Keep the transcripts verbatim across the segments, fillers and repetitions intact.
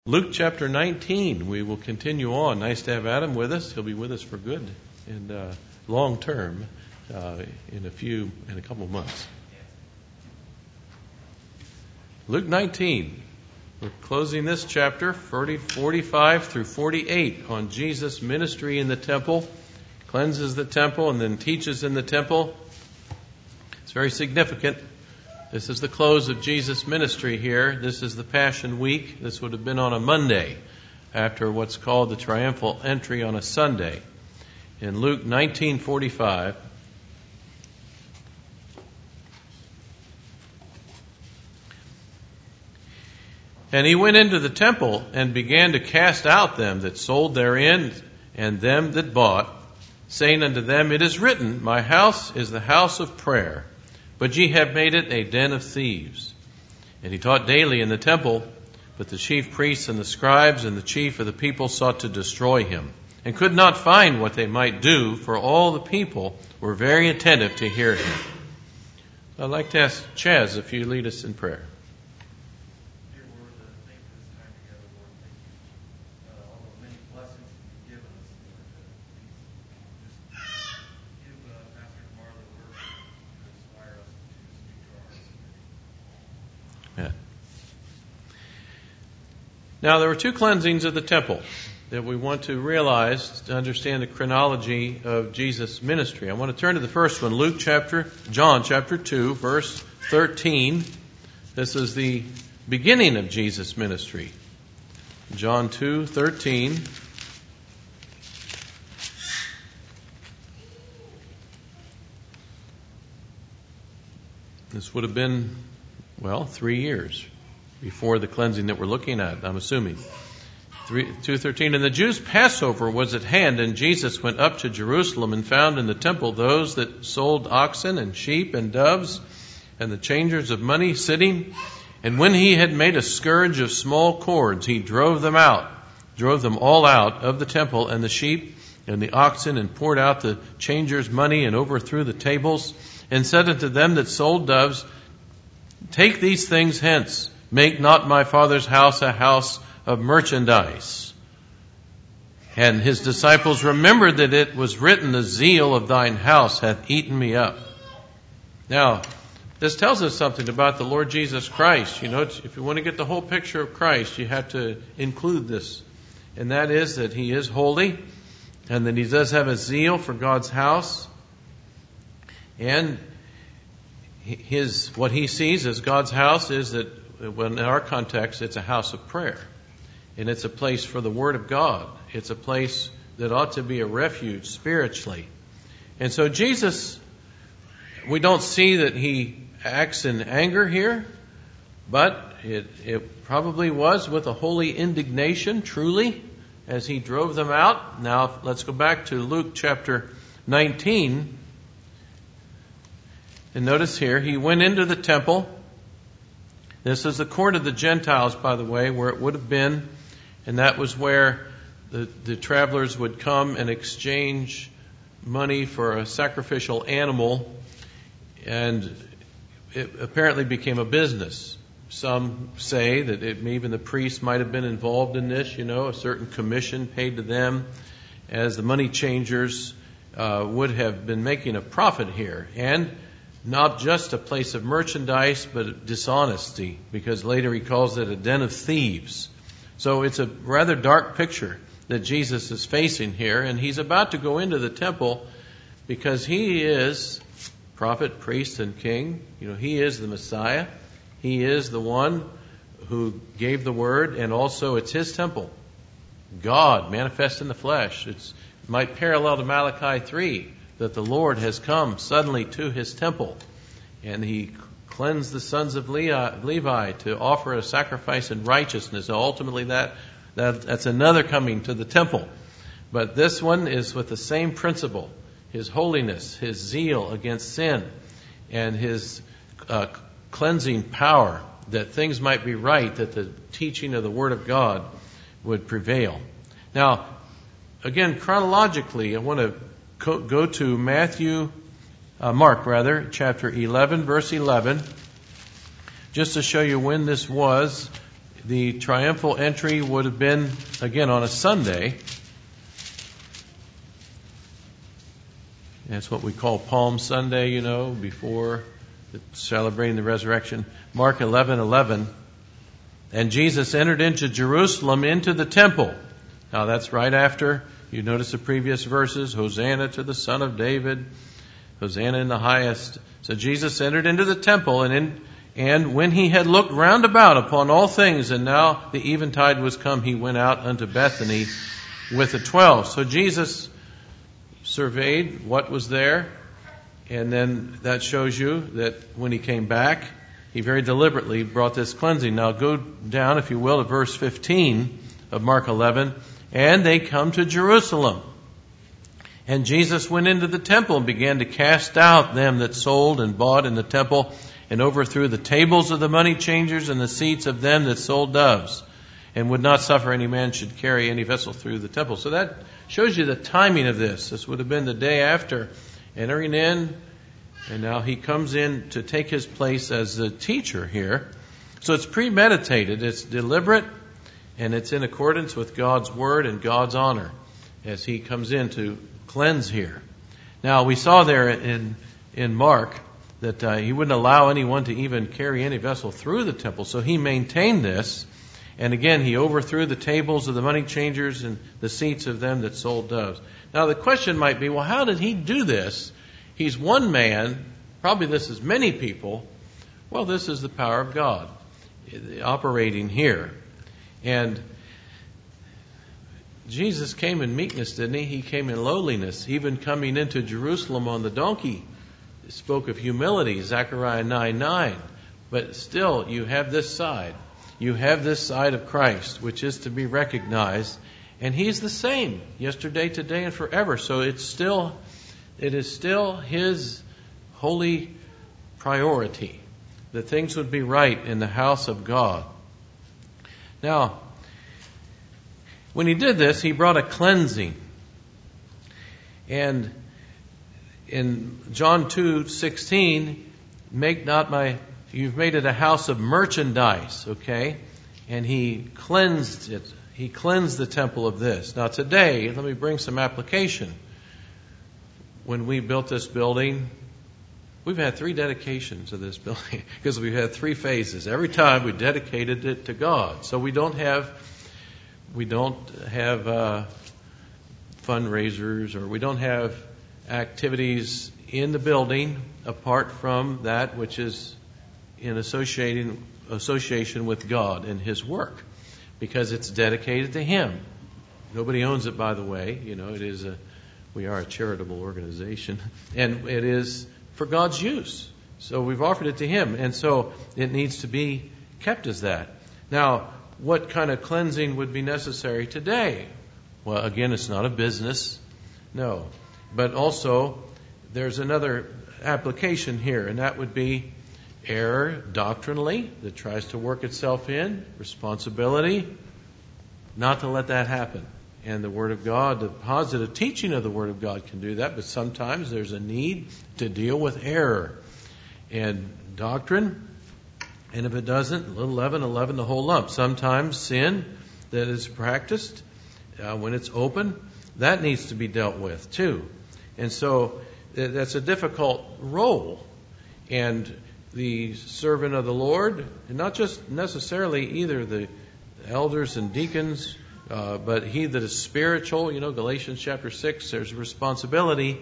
Luke chapter nineteen, we will continue on. Nice to have Adam with us. He'll be with us for good and uh, long term uh, in a few, in a couple of months. Luke nineteen. We're closing this chapter, forty, forty-five through forty-eight, on Jesus' ministry in the temple, cleanses the temple and then teaches in the temple. It's very significant. This is the close of Jesus' ministry here. This is the Passion Week. This would have been on a Monday after what's called the triumphal entry on a Sunday. In Luke nineteen forty-five, and he went into the temple and began to cast out them that sold therein and them that bought, saying unto them, It is written, My house is the house of prayer, but ye have made it a den of thieves. And he taught daily in the temple, but the chief priests and the scribes and the chief of the people sought to destroy him, and could not find what they might do, for all the people were very attentive to hear him. I'd like to ask Chaz if you lead us in prayer. Dear Lord, uh, thank you for this time together, Lord. Thank you uh, all the many blessings you've given us, Lord. Uh, please just give uh, Pastor Kamar the word to inspire us to speak to our hearts. Yeah. Now, there were two cleansings of the temple that we want to realize to understand the chronology of Jesus' ministry. I want to turn to the first one, Luke chapter, John chapter two, verse thirteen. This is the beginning of Jesus' ministry. John two thirteen. This would have been, well, three years before the cleansing that we're looking at, I'm assuming. two thirteen, And the Jews' Passover was at hand, and Jesus went up to Jerusalem and found in the temple those that sold oxen and sheep and doves and the changers of money sitting. And when he had made a scourge of small cords, he drove them out, drove them all out of the temple, and the sheep and the oxen, and poured out the changers' money, and overthrew the tables, and said unto them that sold doves, Take these things hence, make not my Father's house a house of merchandise. And his disciples remembered that it was written, The zeal of thine house hath eaten me up. Now, this tells us something about the Lord Jesus Christ. You know, if you want to get the whole picture of Christ, you have to include this. And that is that he is holy, and that he does have a zeal for God's house. And his what he sees as God's house is that, when in our context, it's a house of prayer. And it's a place for the Word of God. It's a place that ought to be a refuge spiritually. And so Jesus, we don't see that he acts in anger here, but it, it probably was with a holy indignation, truly, as he drove them out. Now, let's go back to Luke chapter nineteen. And notice here, he went into the temple. This is the court of the Gentiles, by the way, where it would have been. And that was where the, the travelers would come and exchange money for a sacrificial animal. And it apparently became a business. Some say that it, even the priests might have been involved in this, you know, a certain commission paid to them, as the money changers uh, would have been making a profit here. And not just a place of merchandise, but dishonesty, because later he calls it a den of thieves. So it's a rather dark picture that Jesus is facing here, and he's about to go into the temple because he is prophet, priest, and king. You know, he is the Messiah. He is the one who gave the word, and also it's his temple. God manifest in the flesh. It's, it might parallel to Malachi three, that the Lord has come suddenly to his temple, and he cleansed the sons of Levi to offer a sacrifice in righteousness. So ultimately that, that that's another coming to the temple. But this one is with the same principle, his holiness, his zeal against sin, and his uh, cleansing power, that things might be right, that the teaching of the Word of God would prevail. Now, again, chronologically, I want to go to Matthew, uh, Mark rather, chapter eleven, verse eleven, just to show you when this was. the triumphal entry would have been, again, on a Sunday. That's what we call Palm Sunday, you know, before celebrating the resurrection. Mark eleven eleven. And Jesus entered into Jerusalem, into the temple. Now that's right after, you notice the previous verses, Hosanna to the Son of David, Hosanna in the highest. So Jesus entered into the temple, and in, and when he had looked round about upon all things, and now the eventide was come, he went out unto Bethany with the twelve. So Jesus surveyed what was there, and then that shows you that when he came back, he very deliberately brought this cleansing. Now go down, if you will, to verse fifteen of Mark eleven. And they come to Jerusalem. And Jesus went into the temple and began to cast out them that sold and bought in the temple, and overthrew the tables of the money changers and the seats of them that sold doves, and would not suffer any man should carry any vessel through the temple. So that shows you the timing of this. This would have been the day after entering in, and now he comes in to take his place as the teacher here. So it's premeditated, it's deliberate, and it's in accordance with God's word and God's honor as he comes in to cleanse here. Now we saw there in in Mark that uh, he wouldn't allow anyone to even carry any vessel through the temple, so he maintained this. And again, he overthrew the tables of the money changers and the seats of them that sold doves. Now the question might be, well, how did he do this? He's one man, probably this is many people. Well, this is the power of God operating here. And Jesus came in meekness, didn't he? He came in lowliness. Even coming into Jerusalem on the donkey spoke of humility, Zechariah nine nine. But still, you have this side. You have this side of Christ, which is to be recognized. And he's the same yesterday, today, and forever. So it's still, it is still his holy priority that things would be right in the house of God. Now, when he did this, he brought a cleansing. And in John two sixteen, make not my, you've made it a house of merchandise, okay? And he cleansed it. He cleansed the temple of this. Now today, let me bring some application. When we built this building, we've had three dedications of this building because we've had three phases. Every time we dedicated it to God. So we don't have, we don't have uh, fundraisers, or we don't have activities in the building apart from that which is in associating, association with God and His work, because it's dedicated to Him. Nobody owns it, by the way. You know, it is a, we are a charitable organization, and it is for God's use. So we've offered it to Him, and so it needs to be kept as that. Now, what kind of cleansing would be necessary today? Well, again, it's not a business, no. But also, there's another application here, and that would be error doctrinally that tries to work itself in, responsibility, not to let that happen. And the Word of God, the positive teaching of the Word of God can do that, but sometimes there's a need to deal with error and doctrine. And if it doesn't, a little leaven, a leaven the whole lump. Sometimes sin that is practiced, uh, when it's open, that needs to be dealt with too. And so that's a difficult role. And the servant of the Lord, and not just necessarily either the elders and deacons, uh, but he that is spiritual, you know, Galatians chapter six, there's responsibility.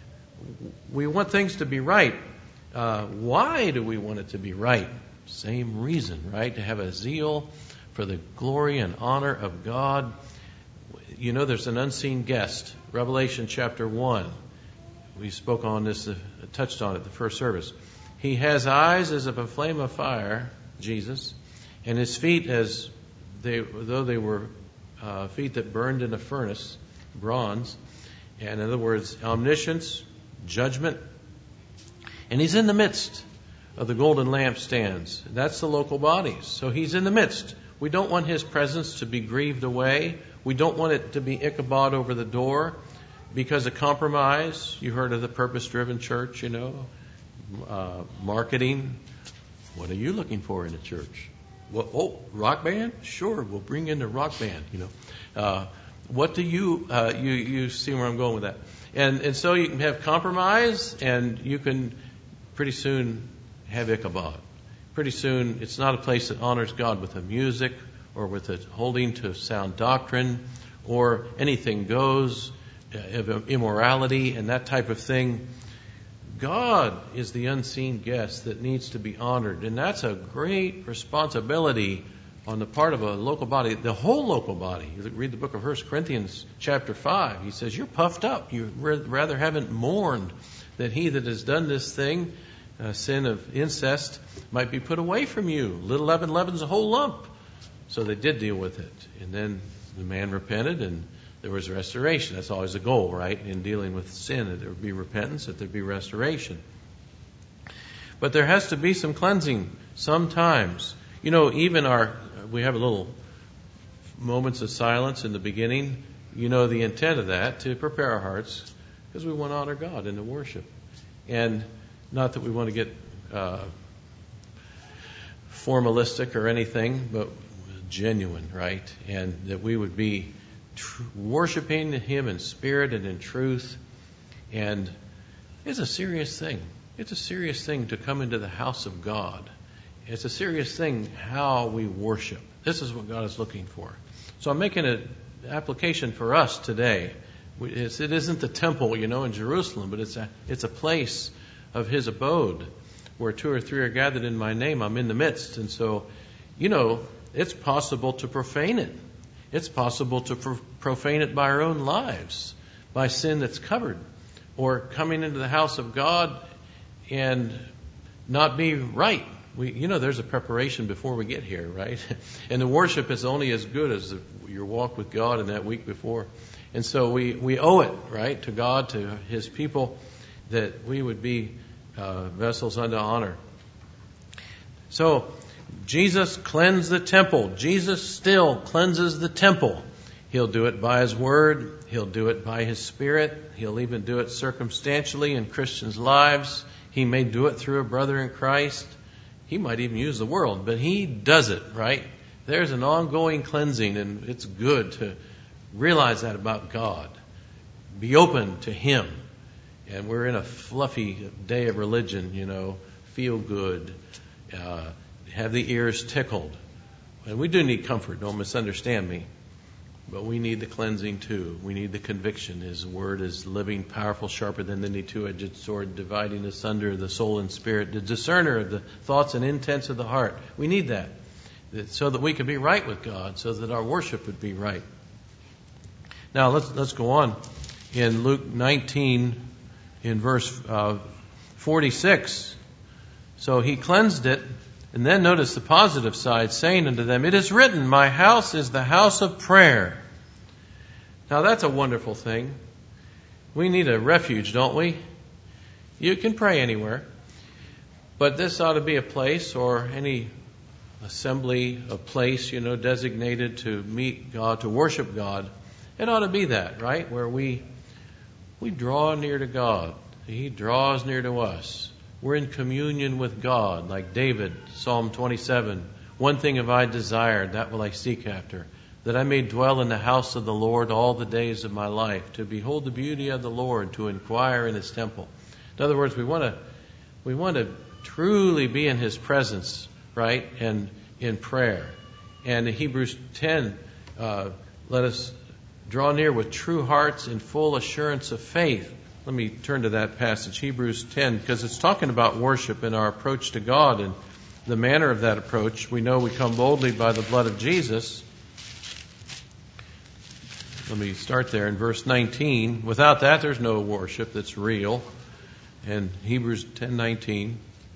We want things to be right. Uh, why do we want it to be right? Same reason, right? To have a zeal for the glory and honor of God. You know, there's an unseen guest. Revelation chapter one. We spoke on this, uh, touched on it the first service. He has eyes as of a flame of fire, Jesus, and his feet as they, though they were uh, feet that burned in a furnace, bronze. And in other words, omniscience, judgment. And he's in the midst of the golden lampstands. That's the local bodies. So he's in the midst. We don't want his presence to be grieved away. We don't want it to be Ichabod over the door because of compromise. You heard of the purpose-driven church, you know. Uh, marketing. What are you looking for in a church? Well, oh, rock band? Sure, we'll bring in the rock band, you know. Uh, what do you, uh, you, you see where I'm going with that? And, and so you can have compromise, and you can pretty soon have Ichabod. Pretty soon, it's not a place that honors God with the music or with the holding to sound doctrine or anything goes, of immorality and that type of thing. God is the unseen guest that needs to be honored, and that's a great responsibility on the part of a local body, the whole local body. You read the book of First Corinthians chapter five. He says, you're puffed up. You rather haven't mourned that he that has done this thing, uh, sin of incest, might be put away from you. Little leaven leavens a whole lump. So they did deal with it. And then the man repented, and there was restoration. That's always the goal, right, in dealing with sin, that there would be repentance, that there be restoration. But there has to be some cleansing sometimes. You know, even our, we have a little moments of silence in the beginning. You know the intent of that, to prepare our hearts, because we want to honor God in the worship. And not that we want to get uh, formalistic or anything, but genuine, right? And that we would be tr- worshiping Him in spirit and in truth. And it's a serious thing. It's a serious thing to come into the house of God. It's a serious thing how we worship. This is what God is looking for. So I'm making an application for us today. It's, it isn't the temple, you know, in Jerusalem, but it's a, it's a place of His abode where two or three are gathered in my name. I'm in the midst. And so, you know, it's possible to profane it. It's possible to pro- profane it by our own lives, by sin that's covered, or coming into the house of God and not be right. We, you know, there's a preparation before we get here, right? And the worship is only as good as your walk with God in that week before. And so we, we owe it, right, to God, to His people, that we would be uh, vessels unto honor. So Jesus cleansed the temple. Jesus still cleanses the temple. He'll do it by His Word. He'll do it by His Spirit. He'll even do it circumstantially in Christians' lives. He may do it through a brother in Christ. He might even use the world, but He does it, right? There's an ongoing cleansing, and it's good to realize that about God. Be open to Him. And we're in a fluffy day of religion, you know, feel good, uh, have the ears tickled. And we do need comfort, don't misunderstand me. But we need the cleansing too. We need the conviction. His Word is living, powerful, sharper than any two-edged sword, dividing asunder the soul and spirit, the discerner of the thoughts and intents of the heart. We need that, so that we can be right with God, so that our worship would be right. Now let's let's go on. In Luke nineteen, in verse uh, forty-six, so He cleansed it. And then notice the positive side, saying unto them, it is written, my house is the house of prayer. Now that's a wonderful thing. We need a refuge, don't we? You can pray anywhere. But this ought to be a place, or any assembly, a place, you know, designated to meet God, to worship God. It ought to be that, right? Where we we draw near to God. He draws near to us. We're in communion with God, like David, Psalm twenty-seven. One thing have I desired, that will I seek after, that I may dwell in the house of the Lord all the days of my life, to behold the beauty of the Lord, to inquire in His temple. In other words, we want to we want to truly be in His presence, right, and in prayer. And in Hebrews ten, uh, let us draw near with true hearts in full assurance of faith. Let me turn to that passage, Hebrews ten, because it's talking about worship and our approach to God and the manner of that approach. We know we come boldly by the blood of Jesus. Let me start there in verse nineteen. Without that, there's no worship that's real. And Hebrews ten nineteen.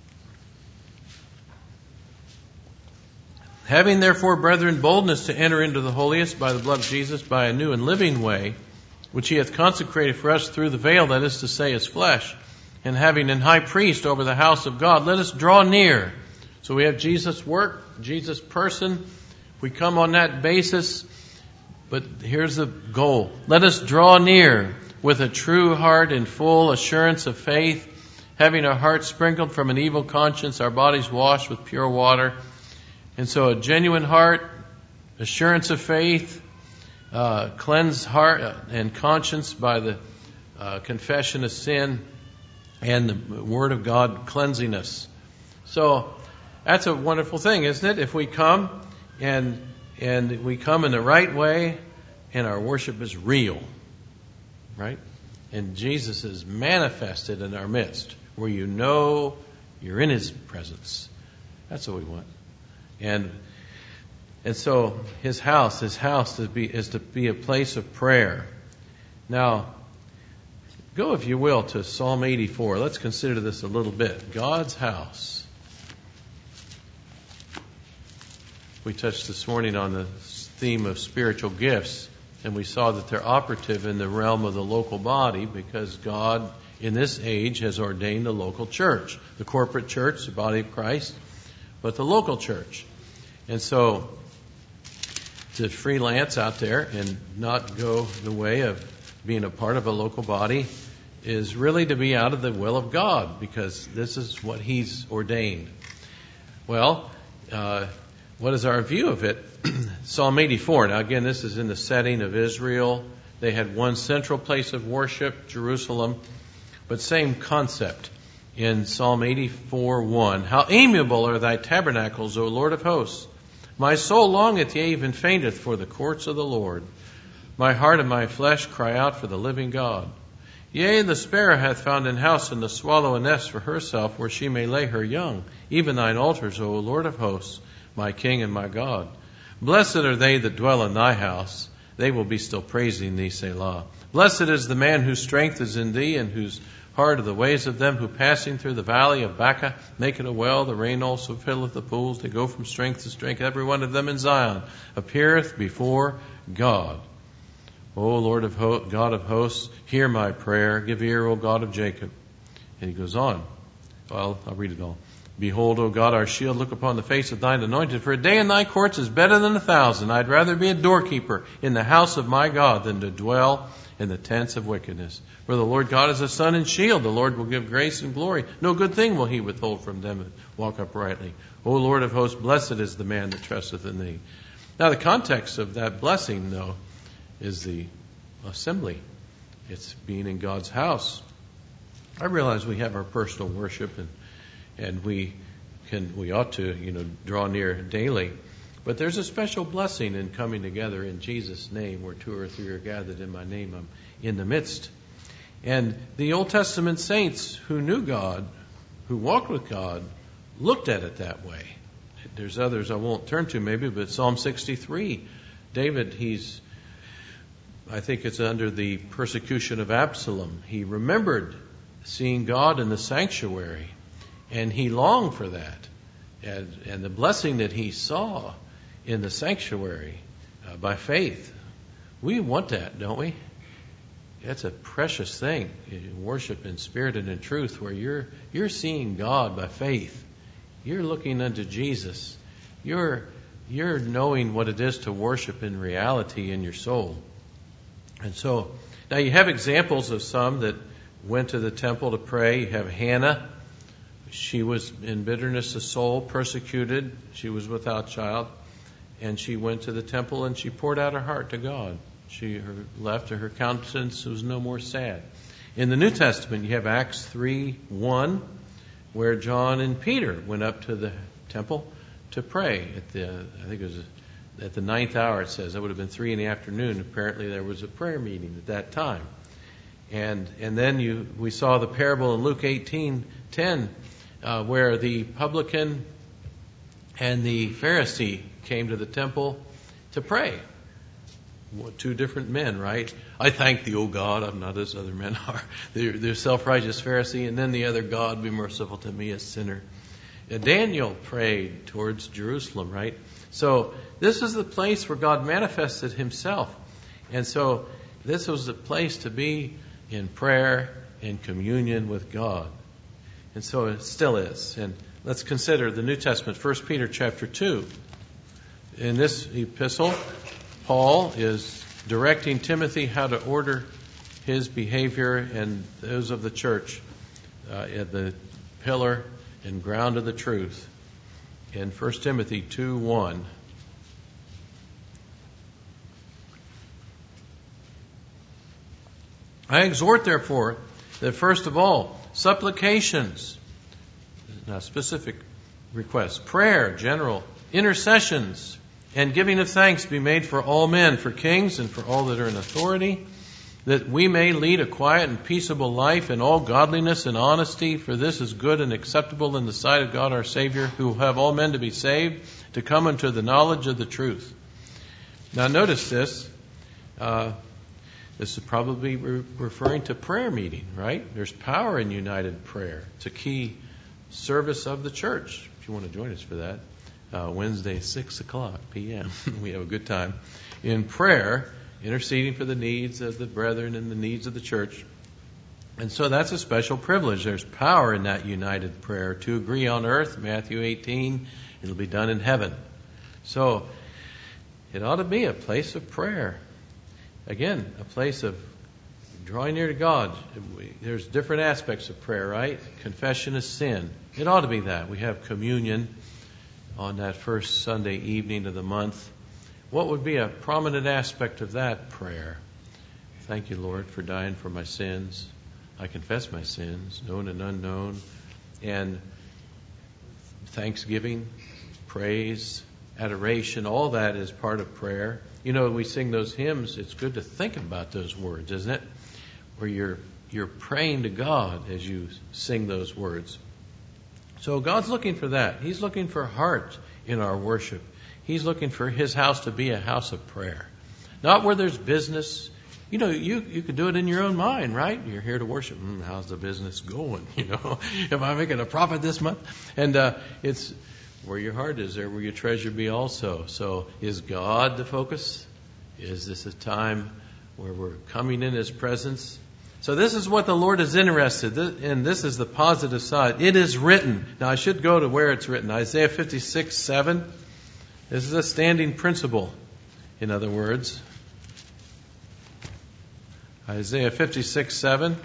Having therefore, brethren, boldness to enter into the holiest by the blood of Jesus, by a new and living way, which He hath consecrated for us through the veil, that is to say, His flesh, and having an high priest over the house of God, let us draw near. So we have Jesus' work, Jesus' person. We come on that basis, but here's the goal. Let us draw near with a true heart and full assurance of faith, having our hearts sprinkled from an evil conscience, our bodies washed with pure water. And so a genuine heart, assurance of faith, uh, cleansed heart and conscience by the uh, confession of sin, and the Word of God cleansing us. So that's a wonderful thing, isn't it? If we come and and we come in the right way, and our worship is real, right? And Jesus is manifested in our midst, where you know you're in His presence. That's what we want. And and so His house, His house to be, is to be a place of prayer. Now, go, if you will, to Psalm eighty-four. Let's consider this a little bit. God's house. We touched this morning on the theme of spiritual gifts, and we saw that they're operative in the realm of the local body because God, in this age, has ordained a local church. The corporate church, the body of Christ, but the local church. And so, to freelance out there and not go the way of being a part of a local body is really to be out of the will of God, because this is what He's ordained. Well, uh, what is our view of it? Psalm eighty-four. Now again, this is in the setting of Israel. They had one central place of worship, Jerusalem, but same concept. In Psalm eighty-four one, how amiable are thy tabernacles, O Lord of hosts! My soul longeth, yea, even fainteth for the courts of the Lord. My heart and my flesh cry out for the living God. Yea, the sparrow hath found an house, and the swallow a nest for herself, where she may lay her young. Even thine altars, O Lord of hosts, my King and my God. Blessed are they that dwell in thy house. They will be still praising thee, Selah. Blessed is the man whose strength is in thee, and whose heart are the ways of them who passing through the valley of Baca make it a well. The rain also filleth the pools. They go from strength to strength. Every one of them in Zion appeareth before God. O Lord of ho- God of hosts, hear my prayer. Give ear, O God of Jacob. And he goes on. Well, I'll read it all. Behold, O God, our shield, look upon the face of thine anointed. For a day in thy courts is better than a thousand. I'd rather be a doorkeeper in the house of my God than to dwell in the tents of wickedness. For the Lord God is a sun and shield. The Lord will give grace and glory. No good thing will He withhold from them that walk uprightly. O Lord of hosts, blessed is the man that trusteth in thee. Now the context of that blessing, though, is the assembly. It's being in God's house. I realize we have our personal worship, and and we can we ought to, you know, draw near daily. But there's a special blessing in coming together in Jesus' name, where two or three are gathered in my name, I'm in the midst. And the Old Testament saints who knew God, who walked with God, looked at it that way. There's others I won't turn to maybe, but Psalm sixty-three, David, he's, I think it's under the persecution of Absalom. He remembered seeing God in the sanctuary, and he longed for that. And, and the blessing that he saw in the sanctuary uh, by faith. We want that, don't we? That's a precious thing, worship in spirit and in truth, where you're you're seeing God by faith. You're looking unto Jesus. You're you're knowing what it is to worship in reality in your soul. And so, now you have examples of some that went to the temple to pray. You have Hannah. She was in bitterness of soul, persecuted. She was without child. And she went to the temple and she poured out her heart to God. She her, left her countenance was no more sad. In the New Testament, you have Acts three one, where John and Peter went up to the temple to pray. At the, I think it was at the ninth hour, it says. It would have been three in the afternoon. Apparently there was a prayer meeting at that time. And and then you we saw the parable in Luke eighteen ten, uh, where the publican and the Pharisee came to the temple to pray. Two different men, right? I thank thee, O God, I'm not as other men are. They're, they're self-righteous Pharisee, and then the other, God, be merciful to me, a sinner. And Daniel prayed towards Jerusalem, right? So this is the place where God manifested Himself. And so this was the place to be in prayer and communion with God. And so it still is. And let's consider the New Testament, First Peter chapter two. In this epistle, Paul is directing Timothy how to order his behavior and those of the church uh, at the pillar and ground of the truth. in First Timothy two one. I exhort, therefore, that first of all, supplications, now specific requests, prayer, general, intercessions, and giving of thanks be made for all men, for kings and for all that are in authority, that we may lead a quiet and peaceable life in all godliness and honesty, for this is good and acceptable in the sight of God our Savior, who will have all men to be saved, to come unto the knowledge of the truth. Now notice this. Uh, this is probably re- referring to prayer meeting, right? There's power in united prayer. It's a key service of the church. If you want to join us for that, uh, Wednesday, six o'clock p.m. We have a good time in prayer, interceding for the needs of the brethren and the needs of the church. And so that's a special privilege. There's power in that united prayer. To agree on earth, Matthew eighteen, it'll be done in heaven. So it ought to be a place of prayer. Again, a place of drawing near to God. There's different aspects of prayer, right? Confession of sin. It ought to be that. We have communion on that first Sunday evening of the month. What would be a prominent aspect of that prayer? Thank you, Lord, for dying for my sins. I confess my sins, known and unknown. And thanksgiving, praise, adoration, all that is part of prayer. You know, we sing those hymns. It's good to think about those words, isn't it? Where you're you're praying to God as you sing those words. So God's looking for that. He's looking for heart in our worship. He's looking for His house to be a house of prayer. Not where there's business. You know, you, you could do it in your own mind, right? You're here to worship. Mm, how's the business going? You know, am I making a profit this month? And uh, it's where your heart is, there where your treasure be also. So is God the focus? Is this a time where we're coming in His presence? So this is what the Lord is interested in, and this is the positive side. It is written. Now I should go to where it's written. Isaiah fifty-six seven. This is a standing principle, in other words. Isaiah fifty-six seven.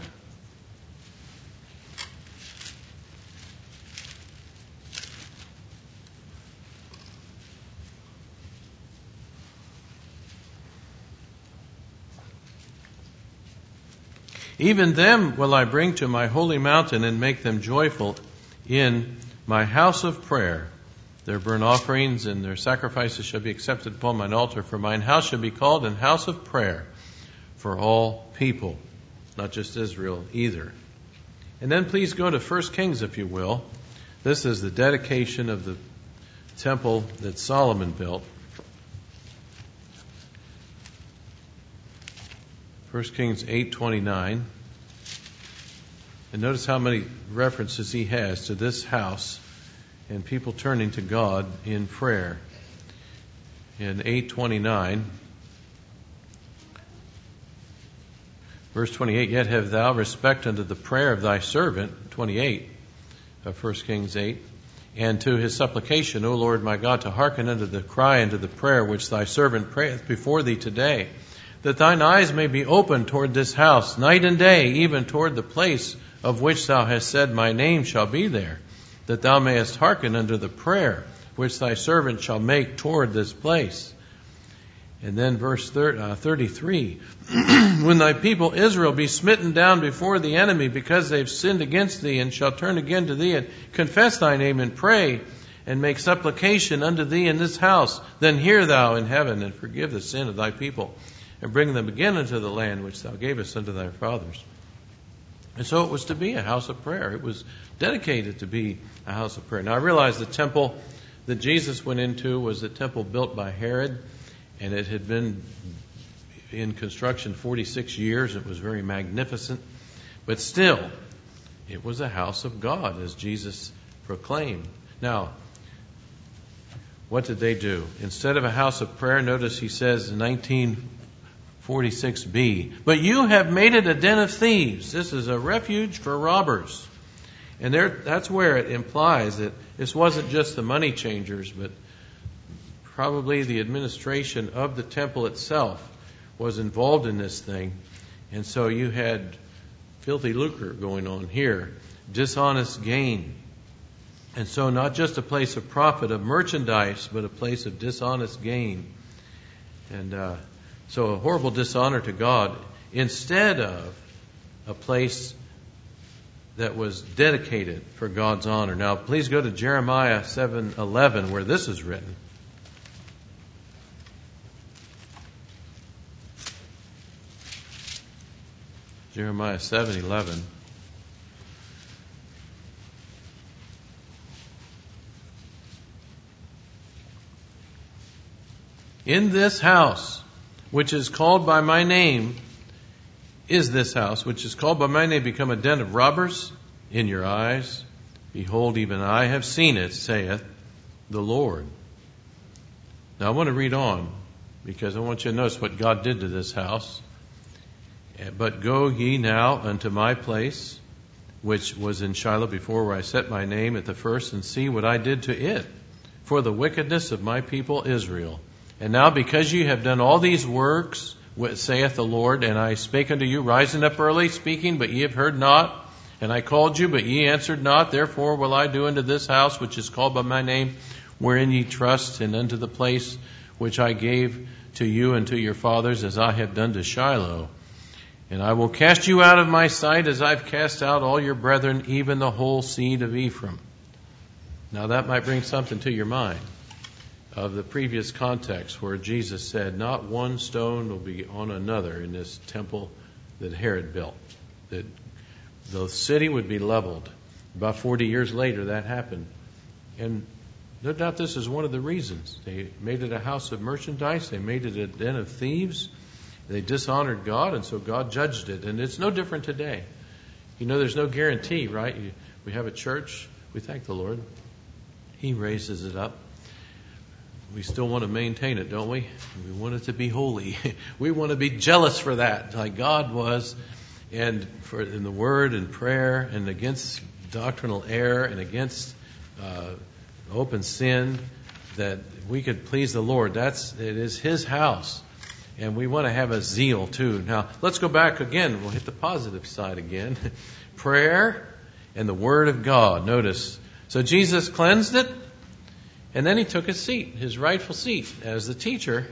Even them will I bring to my holy mountain and make them joyful in my house of prayer. Their burnt offerings and their sacrifices shall be accepted upon mine altar, for mine house shall be called an house of prayer for all people, not just Israel either. And then please go to First Kings, if you will. This is the dedication of the temple that Solomon built. First Kings eight twenty-nine. And notice how many references he has to this house and people turning to God in prayer. In eight twenty-nine, verse twenty-eight, yet have thou respect unto the prayer of thy servant, twenty-eight of First Kings eight, and to his supplication, O Lord my God, to hearken unto the cry and to the prayer which thy servant prayeth before thee today, that thine eyes may be open toward this house, night and day, even toward the place of which thou hast said, my name shall be there, that thou mayest hearken unto the prayer which thy servant shall make toward this place. And then verse thirty-three, when thy people Israel be smitten down before the enemy because they've sinned against thee, and shall turn again to thee and confess thy name and pray and make supplication unto thee in this house, then hear thou in heaven and forgive the sin of thy people, and bring them again into the land which thou gavest unto thy fathers. And so it was to be a house of prayer. It was dedicated to be a house of prayer. Now I realize the temple that Jesus went into was a temple built by Herod, and it had been in construction forty-six years. It was very magnificent. But still, it was a house of God, as Jesus proclaimed. Now, what did they do? Instead of a house of prayer, notice he says in nineteen forty-six b, but you have made it a den of thieves. This is a refuge for robbers. And there, that's where it implies that this wasn't just the money changers, but probably the administration of the temple itself was involved in this thing. And so you had filthy lucre going on here, dishonest gain. And so not just a place of profit, of merchandise, but a place of dishonest gain. And uh, so a horrible dishonor to God instead of a place that was dedicated for God's honor. Now, please go to Jeremiah seven eleven, where this is written. Jeremiah seven eleven. In this house, which is called by my name, is this house, which is called by my name, become a den of robbers in your eyes? Behold, even I have seen it, saith the Lord. Now I want to read on, because I want you to notice what God did to this house. But go ye now unto my place, which was in Shiloh before, where I set my name at the first, and see what I did to it, for the wickedness of my people Israel. And now because you have done all these works, saith the Lord, and I spake unto you, rising up early, speaking, but ye have heard not, and I called you, but ye answered not, therefore will I do unto this house, which is called by my name, wherein ye trust, and unto the place which I gave to you and to your fathers, as I have done to Shiloh. And I will cast you out of my sight, as I've cast out all your brethren, even the whole seed of Ephraim. Now that might bring something to your mind of the previous context where Jesus said, not one stone will be on another in this temple that Herod built. That the city would be leveled. About forty years later, that happened. And no doubt this is one of the reasons. They made it a house of merchandise. They made it a den of thieves. They dishonored God, and so God judged it. And it's no different today. You know, there's no guarantee, right? You, we have a church. We thank the Lord. He raises it up. We still want to maintain it, don't we? We want it to be holy. We want to be jealous for that, like God was, and for in the Word and prayer, and against doctrinal error, and against uh, open sin, that we could please the Lord. That's it is His house, and we want to have a zeal too. Now, let's go back again. We'll hit the positive side again. Prayer and the Word of God. Notice, so Jesus cleansed it. And then he took his seat, his rightful seat as the teacher.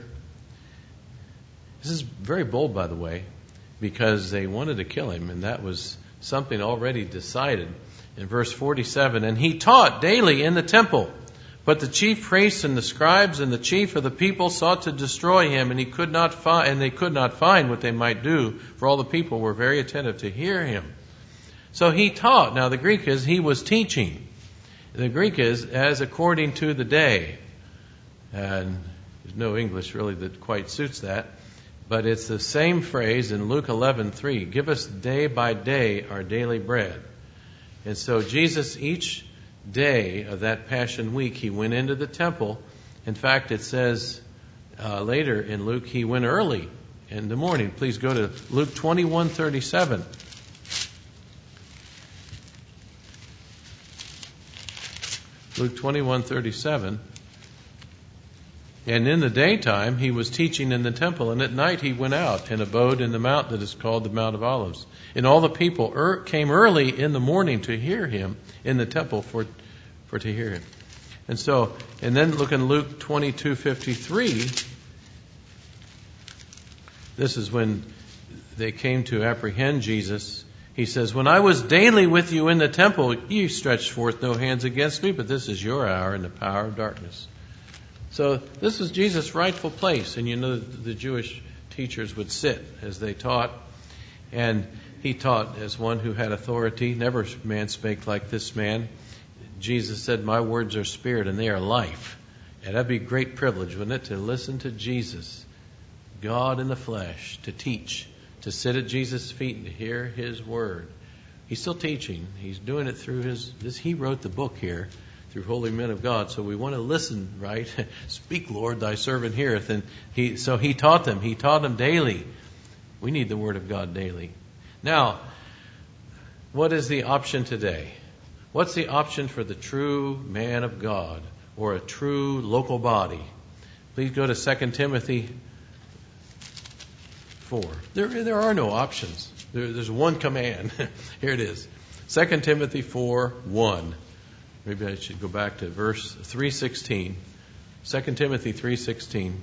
This is very bold, by the way, because they wanted to kill him, and that was something already decided. In verse forty-seven, and he taught daily in the temple, but the chief priests and the scribes and the chief of the people sought to destroy him, and he could not find, and they could not find what they might do, for all the people were very attentive to hear him. So he taught. Now the Greek is he was teaching. The Greek is, as according to the day. And there's no English really that quite suits that. But it's the same phrase in Luke eleven three. Give us day by day our daily bread. And so Jesus, each day of that Passion Week, he went into the temple. In fact, it says uh, later in Luke, he went early in the morning. Please go to Luke twenty-one thirty-seven. Luke twenty-one thirty-seven. And in the daytime he was teaching in the temple, and at night he went out and abode in the mount that is called the Mount of Olives. And all the people er- came early in the morning to hear him in the temple for for to hear him. And so, and then look in Luke twenty-two fifty-three. This is when they came to apprehend Jesus. He says, when I was daily with you in the temple, you stretched forth no hands against me, but this is your hour in the power of darkness. So this was Jesus' rightful place. And you know the Jewish teachers would sit as they taught. And he taught as one who had authority. Never man spake like this man. Jesus said, my words are spirit and they are life. And that'd be a great privilege, wouldn't it, to listen to Jesus, God in the flesh, to teach. To sit at Jesus' feet and to hear His word. He's still teaching. He's doing it through His, this, He wrote the book here through holy men of God. So we want to listen, right? Speak, Lord, thy servant heareth. And he, so He taught them. He taught them daily. We need the word of God daily. Now, what is the option today? What's the option for the true man of God or a true local body? Please go to Second Timothy four. There, there are no options. There, there's one command. Here it is. Second Timothy four one. maybe I should go back to verse three sixteen. Second Timothy three sixteen.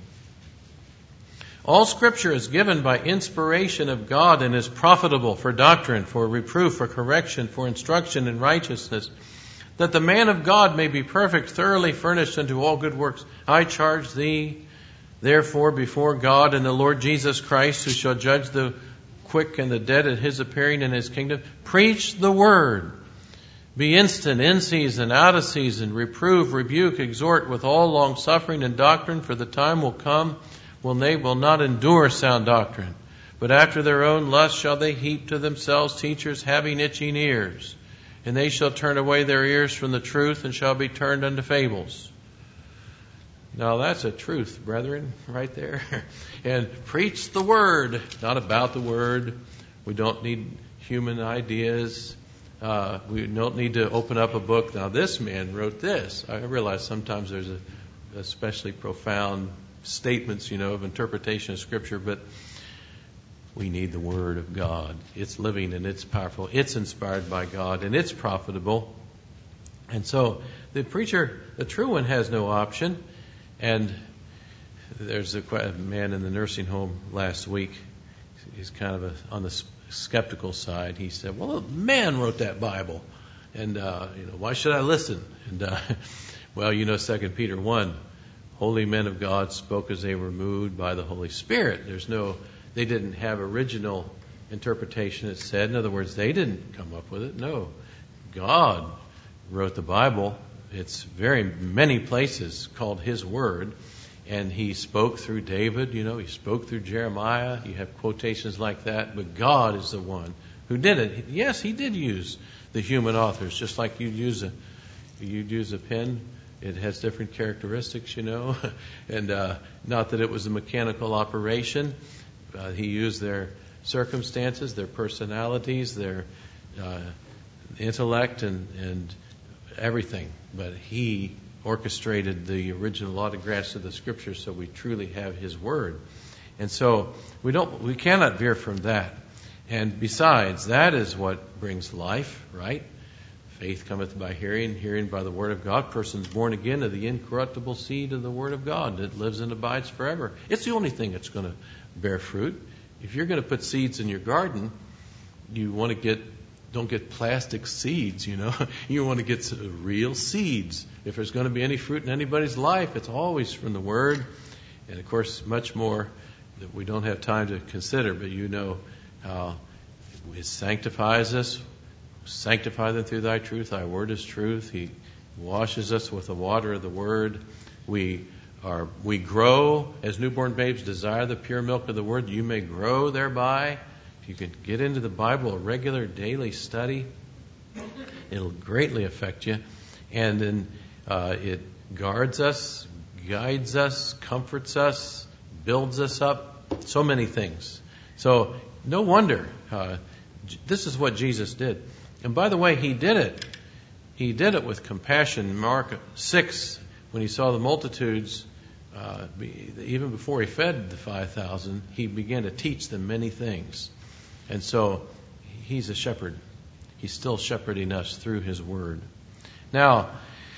All Scripture is given by inspiration of God and is profitable for doctrine, for reproof, for correction, for instruction in righteousness, that the man of God may be perfect, thoroughly furnished unto all good works. I charge thee, therefore, before God and the Lord Jesus Christ, who shall judge the quick and the dead at his appearing in his kingdom, preach the word. Be instant, in season, out of season, reprove, rebuke, exhort with all long suffering and doctrine, for the time will come when they will not endure sound doctrine, but after their own lust shall they heap to themselves teachers having itching ears, and they shall turn away their ears from the truth and shall be turned unto fables. Now that's a truth, brethren, right there. And preach the word, not about the word. We don't need human ideas. Uh, we don't need to open up a book. Now this man wrote this. I realize sometimes there's a especially profound statements, you know, of interpretation of Scripture, but we need the Word of God. It's living and it's powerful. It's inspired by God and it's profitable. And so the preacher, the true one, has no option. And there's a man in the nursing home last week. He's kind of a, on the skeptical side. He said, well, a man wrote that Bible. And, uh, you know, why should I listen? And, uh, well, you know, Second Peter one, holy men of God spoke as they were moved by the Holy Spirit. There's no, they didn't have original interpretation, it said. In other words, they didn't come up with it. No, God wrote the Bible. It's very many places called His Word. And He spoke through David, you know, He spoke through Jeremiah. You have quotations like that. But God is the one who did it. Yes, He did use the human authors, just like you'd use a, you'd use a pen. It has different characteristics, you know, and uh, not that it was a mechanical operation. Uh, he used their circumstances, their personalities, their uh, intellect, and, and everything. But He orchestrated the original autographs of the Scriptures, so we truly have His Word. And so we don't, we cannot veer from that. And besides, that is what brings life, right? Faith cometh by hearing, hearing by the Word of God. Person's born again of the incorruptible seed of the Word of God that lives and abides forever. It's the only thing that's going to bear fruit. If you're going to put seeds in your garden, you want to get, don't get plastic seeds, you know. You want to get some real seeds. If there's going to be any fruit in anybody's life, it's always from the Word. And, of course, much more that we don't have time to consider, but you know how it sanctifies us. Sanctify them through Thy truth. Thy word is truth. He washes us with the water of the word. We are we grow as newborn babes. Desire the pure milk of the word. You may grow thereby. If you can get into the Bible, a regular daily study, it'll greatly affect you. And then uh, it guards us, guides us, comforts us, builds us up. So many things. So no wonder uh, this is what Jesus did. And by the way, He did it. He did it with compassion. Mark six, when He saw the multitudes, uh, even before He fed the five thousand, He began to teach them many things. And so He's a shepherd. He's still shepherding us through His Word. Now,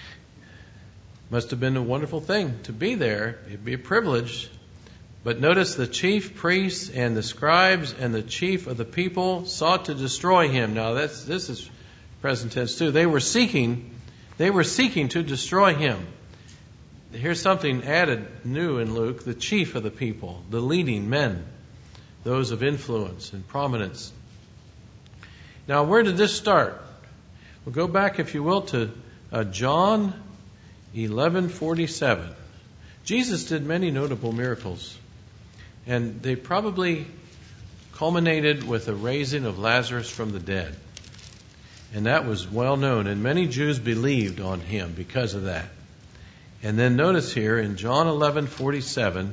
must have been a wonderful thing to be there. It'd be a privilege. But notice the chief priests and the scribes and the chief of the people sought to destroy Him. Now that's this is present tense too. They were seeking, they were seeking to destroy Him. Here's something added new in Luke: the chief of the people, the leading men, those of influence and prominence. Now, where did this start? We'll go back, if you will, to uh, John eleven forty-seven. Jesus did many notable miracles. And they probably culminated with the raising of Lazarus from the dead. And that was well known. And many Jews believed on Him because of that. And then notice here in John eleven forty-seven,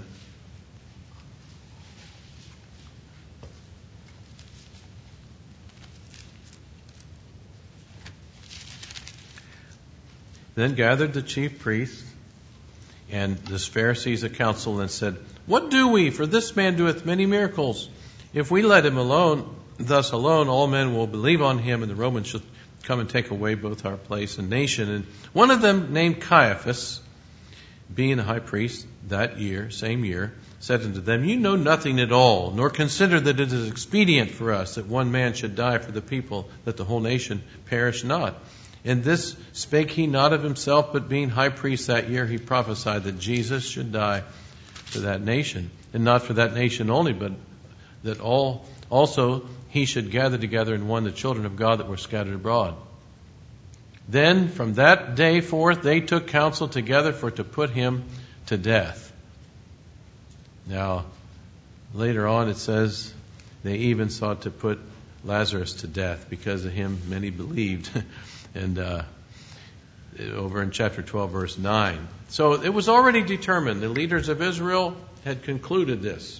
then gathered the chief priests and the Pharisees a council and said, what do we? For this man doeth many miracles. If we let him alone, thus alone, all men will believe on him, and the Romans shall come and take away both our place and nation. And one of them, named Caiaphas, being a high priest that year, same year, said unto them, You know nothing at all, nor consider that it is expedient for us that one man should die for the people, that the whole nation perish not. And this spake he not of himself, but being high priest that year, he prophesied that Jesus should die for that nation. And not for that nation only, but that all also he should gather together in one the children of God that were scattered abroad. Then from that day forth they took counsel together for to put him to death. Now, later on it says they even sought to put Lazarus to death. Because of him many believed. and uh, over in chapter twelve, verse nine. So it was already determined. The leaders of Israel had concluded this.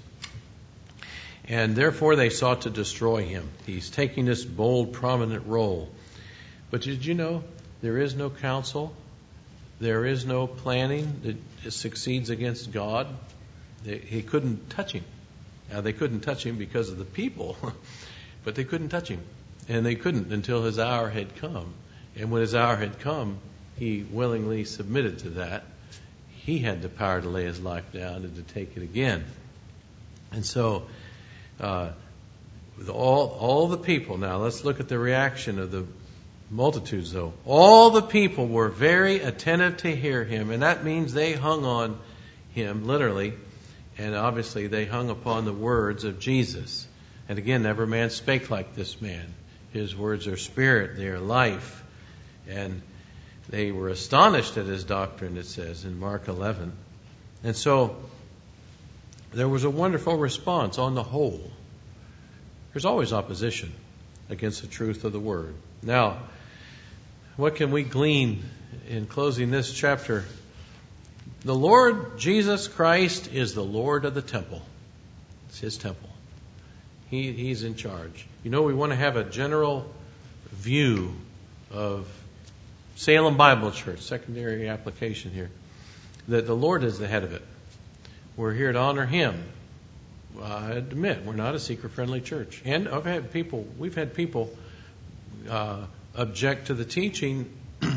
And therefore they sought to destroy him. He's taking this bold, prominent role. But did you know there is no counsel? There is no planning that succeeds against God. They, he couldn't touch him. Now, they couldn't touch him because of the people, but they couldn't touch him. And they couldn't until his hour had come. And when his hour had come, he willingly submitted to that. He had the power to lay his life down and to take it again. And so, uh, with all, all the people, now let's look at the reaction of the multitudes though. All the people were very attentive to hear him, and that means they hung on him literally, and obviously they hung upon the words of Jesus. And again, never man spake like this man. His words are spirit, they are life. And they were astonished at his doctrine, it says in Mark eleven. And so there was a wonderful response on the whole. There's always opposition against the truth of the word. Now, what can we glean in closing this chapter? The Lord Jesus Christ is the Lord of the temple. It's his temple. He, he's in charge. You know, we want to have a general view of Salem Bible Church, secondary application here, that the Lord is the head of it. We're here to honor him. I admit, we're not a seeker-friendly church. And I've had people, we've had people uh, object to the teaching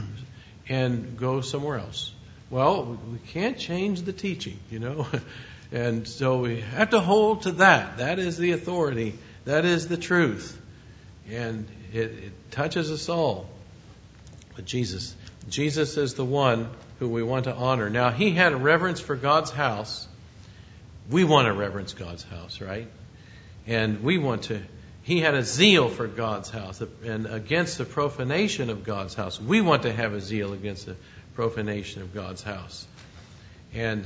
and go somewhere else. Well, we can't change the teaching, you know. And so we have to hold to that. That is the authority. That is the truth. And it, it touches us all. But Jesus, Jesus is the one who we want to honor. Now, he had a reverence for God's house. We want to reverence God's house, right? And we want to, he had a zeal for God's house and against the profanation of God's house. We want to have a zeal against the profanation of God's house. And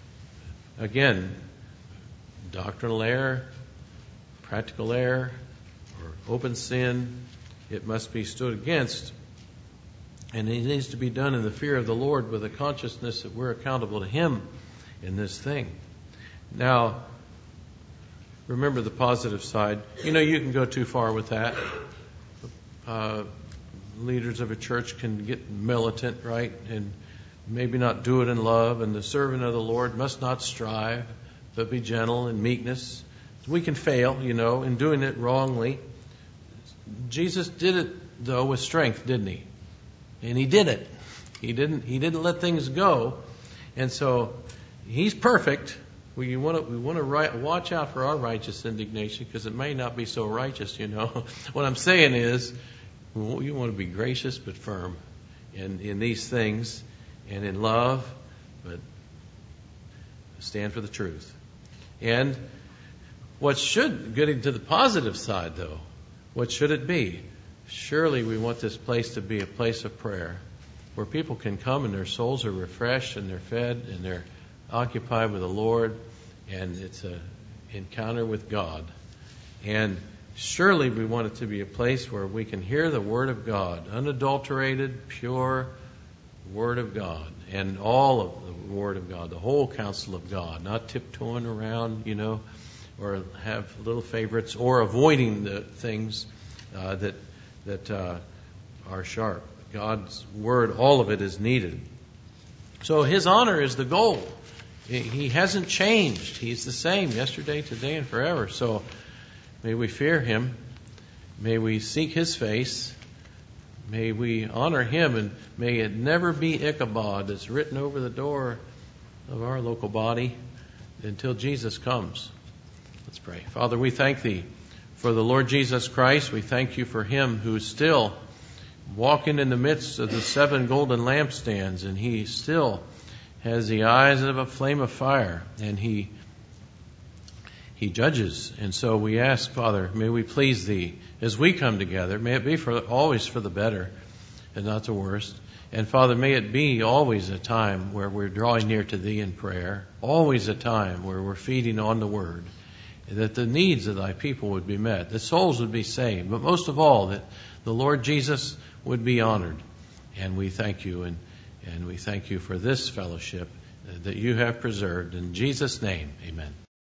again, doctrinal error, practical error, or open sin, it must be stood against. And it needs to be done in the fear of the Lord with a consciousness that we're accountable to him in this thing. Now, remember the positive side. You know, you can go too far with that. Uh, leaders of a church can get militant, right? And maybe not do it in love. And the servant of the Lord must not strive, but be gentle in meekness. We can fail, you know, in doing it wrongly. Jesus did it, though, with strength, didn't he? And he did it. He didn't, he didn't let things go. And so he's perfect. We want to we want to right, watch out for our righteous indignation, because it may not be so righteous, you know. What I'm saying is, you want to be gracious but firm in, in these things and in love, but stand for the truth. And what should, getting to the positive side though, what should it be? Surely we want this place to be a place of prayer where people can come and their souls are refreshed and they're fed and they're occupied with the Lord, and it's an encounter with God. And surely we want it to be a place where we can hear the Word of God, unadulterated, pure Word of God, and all of the Word of God, the whole counsel of God, not tiptoeing around, you know, or have little favorites, or avoiding the things uh, that that uh, are sharp. God's Word, all of it is needed. So his honor is the goal. He hasn't changed. He's the same yesterday, today, and forever. So may we fear him. May we seek his face. may we honor him, and may it never be Ichabod that's written over the door of our local body until Jesus comes. Let's pray. Father, we thank thee for the Lord Jesus Christ. We thank you for him who's still walking in the midst of the seven golden lampstands, and he still has the eyes of a flame of fire, and he he judges. And so we ask, Father, may we please thee as we come together. May it be for always for the better and not the worst. And Father, may it be always a time where we're drawing near to thee in prayer, always a time where we're feeding on the word, that the needs of thy people would be met, that souls would be saved, but most of all, that the Lord Jesus would be honored. And we thank you, and, and we thank you for this fellowship that you have preserved. In Jesus' name, amen.